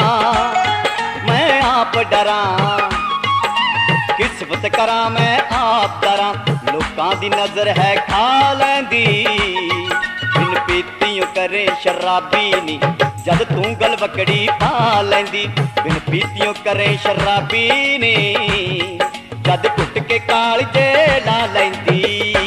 मैं आप डरा, किस्मत करा मैं आप डरा। लोकां दी नजर है खा लैंदी, बिन पीतियों करे शराबी नी, जद तू गलवकड़ी पा लैंदी। बिन पीतियों करे शराबी नी, जद घुट के कालजे ला लैंदी।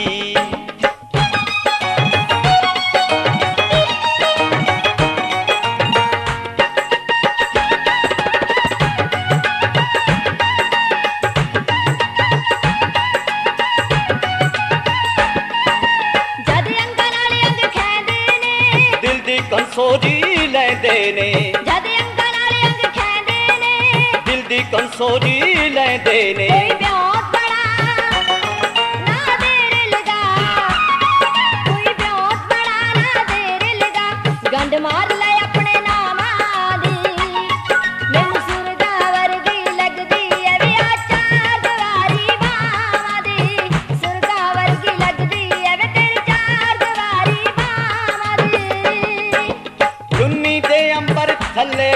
कंसोजी लैंदे ने, जद अंगां नाल अंग खैंदे ने, दिल दी कंसोजी लैंदे ने। कोई ब्योंत बड़ा ना देर लगा, कोई ब्योंत बड़ा ना देर लगा। गंढ मार ले अपने नामां दी, मैनू सुरगा वर्गी लगदी ऐ वे आ चार दवारी बावां दी। सुरगा वर्गी लगदी ऐ वे तेरी चार दवारी बावां दी। चुन्नी दे अंबर थल्ले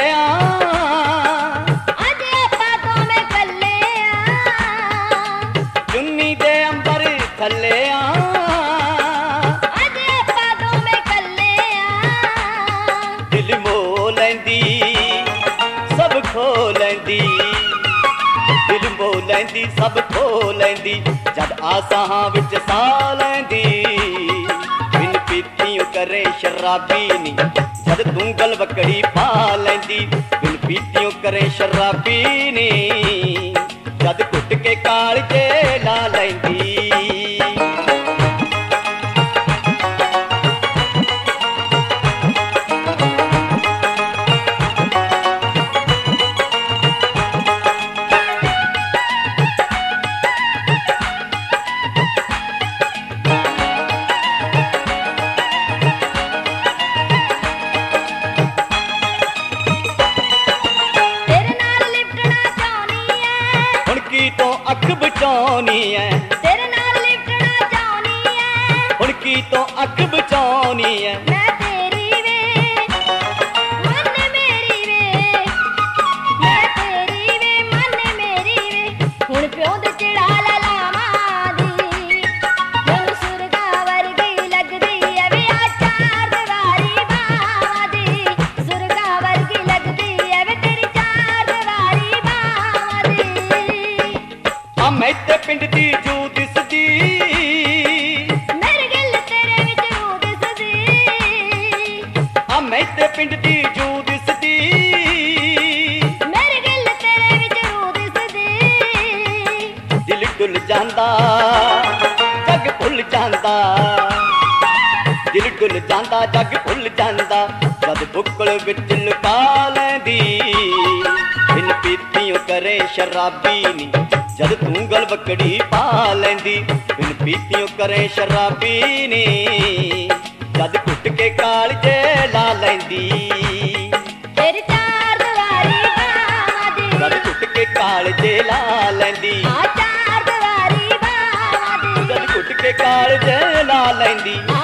अज आपां दोवें कल्ले चुन्नी दे अंबर थल्ले अज आपां दोवें कल्ले दिल मोह लैंदी सब खो लैंदी, दिल मोह लैंदी सब खो लैंदी। जद आसां विच सा लैंदी, बिन पीतियों करे शराबी नी, जद तू गलवकड़ी पा लैंदी। बिन पीतियों करे शराबी नी, जद घुट के कालजे ला लैंदी। तो अख बचानी है, तेरे नाल लिपटना चाहनी है, हुण की तो अख बचानी है। मैं तेरी वे मन मेरी वे, मैं तेरी वे मन मेरी वे। हुण प्यो दे चिड़ा लावां दी, मैनू सुरगा वर्गी लगदी ऐ वे आ चार दवारी बावां दी। सुरगा वर्गी लगदी ऐ वे तेरी चार दवारी बावां दी। मैं ते पिंड दी जू दिसदी, मेरे गिल तेरे विच रू दिसदी। मैं ते पिंड दी जू दिसदी, मेरे गिल तेरे विच रू दिसदी। दिल डुल जांदा जग भुल जांदा, दिल डुल जांदा जग भुल जांदा। जद बुक्कल विच लुका लैंदी, बिन पीतियों करे शराबी नी, जद तू गलवकड़ी पा लैंदी। बिन पीतियों करे शराबी नी, जद घुट के कालजे ला लैंदी। तेरी चार दवारी बावां दी, जद घुट के कालजे ला लैंदी। आ चार दवारी बावां दी, जद घुट के कालजे ला लैंदी।